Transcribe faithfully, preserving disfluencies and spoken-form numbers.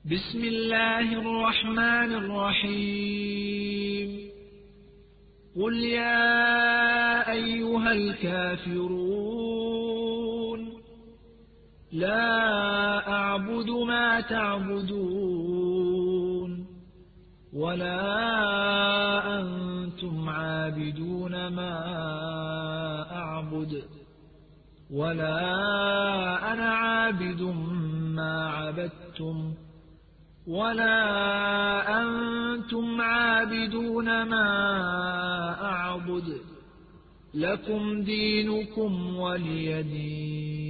بسم الله الرحمن الرحيم قل يا أيها الكافرون لا أعبد ما تعبدون ولا أنتم عابدون ما أعبد ولا أنا عابد ما عبدتم ولا أنتم عابدون ما أعبد لكم دينكم ولي دين.